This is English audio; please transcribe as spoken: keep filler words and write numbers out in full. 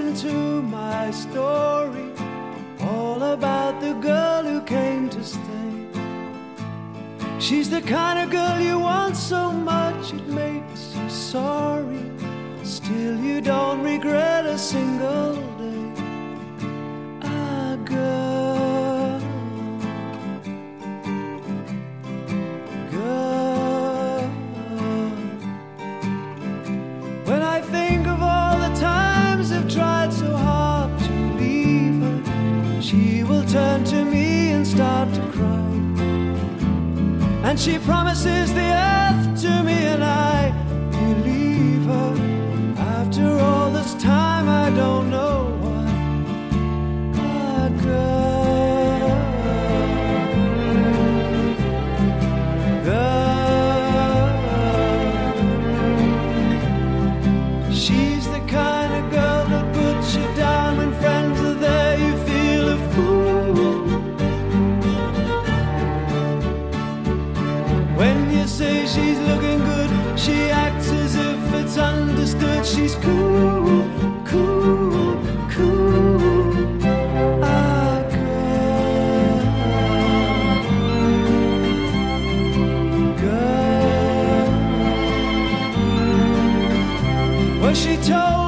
listen to my story, all about the girl who came to stay. She's the kind of girl you want so much it makes you sorry. Still you don't regret a single day. Ah, girl, girl. When I think of all the times I've tried so hard to leave her, she will turn to me and start to cry. And she promises the earth to me, and I believe her. After all this time, I don't know why. Ah, girl, girl. She's the kind of girl that puts you down when friends are there. You feel a fool. When you say she's looking good, she acts as if it's understood. She's cool, cool, cool. Ah, girl, girl. Well, she told